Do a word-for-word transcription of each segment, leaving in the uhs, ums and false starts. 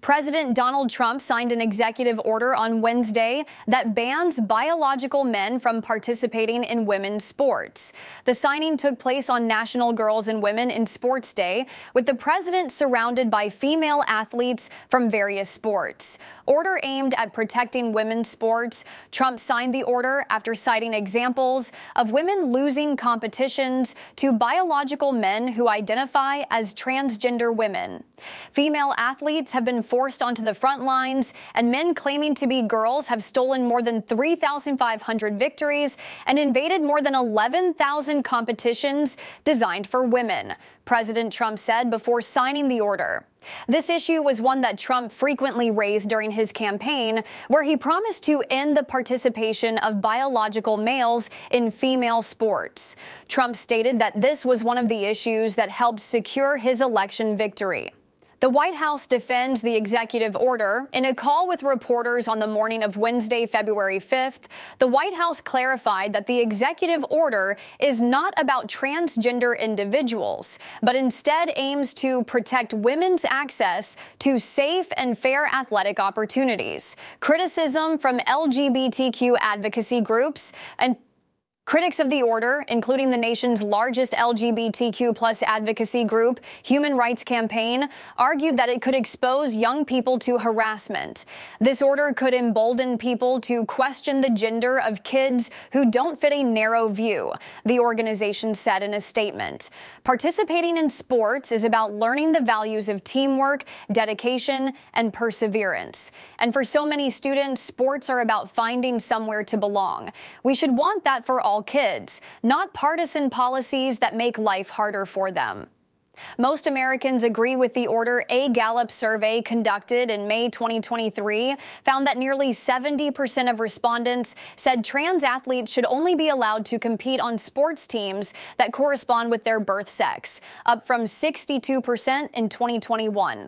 President Donald Trump signed an executive order on Wednesday that bans biological men from participating in women's sports. The signing took place on National Girls and Women in Sports Day, with the president surrounded by female athletes from various sports. Order aimed at protecting women's sports. Trump signed the order after citing examples of women losing competitions to biological men who identify as transgender women. Female athletes have been forced onto the front lines, and men claiming to be girls have stolen more than three thousand five hundred victories and invaded more than eleven thousand competitions designed for women, President Trump said before signing the order. This issue was one that Trump frequently raised during his campaign, where he promised to end the participation of biological males in female sports. Trump stated that this was one of the issues that helped secure his election victory. The White House defends the executive order. In a call with reporters on the morning of Wednesday, February fifth, the White House clarified that the executive order is not about transgender individuals, but instead aims to protect women's access to safe and fair athletic opportunities. Criticism from L G B T Q advocacy groups and Critics of the order, including the nation's largest L G B T Q plus advocacy group, Human Rights Campaign, argued that it could expose young people to harassment. This order could embolden people to question the gender of kids who don't fit a narrow view, the organization said in a statement. Participating in sports is about learning the values of teamwork, dedication, and perseverance. And for so many students, sports are about finding somewhere to belong. We should want that for all kids, not partisan policies that make life harder for them. Most Americans agree with the order. A Gallup survey conducted in May twenty twenty-three found that nearly seventy percent of respondents said trans athletes should only be allowed to compete on sports teams that correspond with their birth sex, up from sixty-two percent in twenty twenty-one.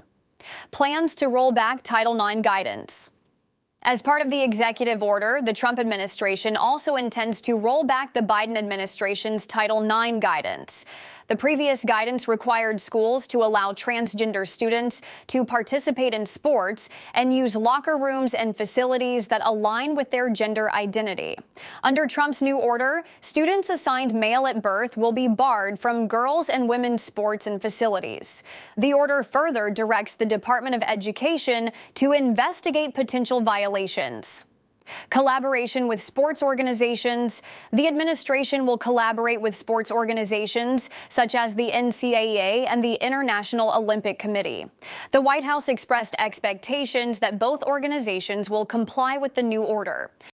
Plans to roll back Title nine guidance. As part of the executive order, the Trump administration also intends to roll back the Biden administration's Title nine guidance. The previous guidance required schools to allow transgender students to participate in sports and use locker rooms and facilities that align with their gender identity. Under Trump's new order, students assigned male at birth will be barred from girls' and women's sports and facilities. The order further directs the Department of Education to investigate potential violations. Collaboration with sports organizations. The administration will collaborate with sports organizations such as the N C double A and the International Olympic Committee. The White House expressed expectations that both organizations will comply with the new order.